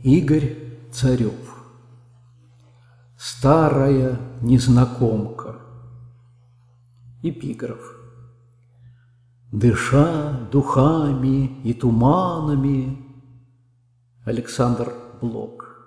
Игорь Царев. Старая незнакомка. Эпиграф. Дыша духами и туманами. Александр Блок.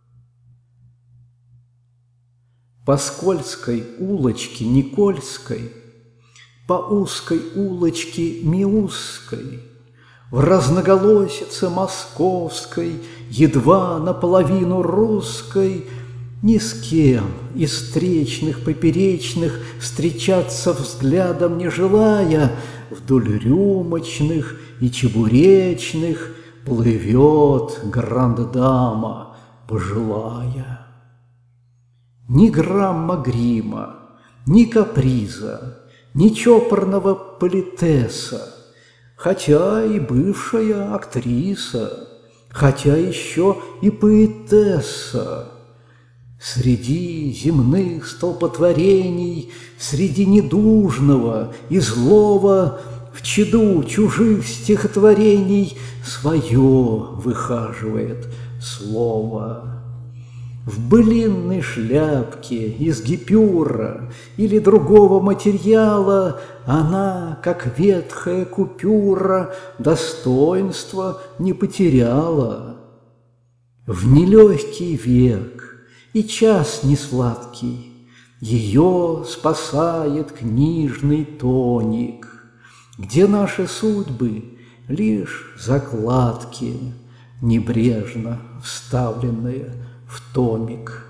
По скользкой улочке Никольской, по узкой улочке Миусской, в разноголосице московской, едва наполовину русской, ни с кем из встречных поперечных встречаться взглядом не желая, вдоль рюмочных и чебуречных плывет гранд-дама пожилая. Ни грамма грима, ни каприза, ни чопорного политеса, хотя и бывшая актриса, хотя еще и поэтесса. Среди земных столпотворений, среди недужного и злого, в чаду чужих стихотворений свое выхаживает слово. В былинной шляпке из гипюра или другого материала она, как ветхая купюра, достоинства не потеряла. В нелегкий век и час несладкий ее спасает книжный тоник, где наши судьбы лишь закладки, небрежно вставленные в томик.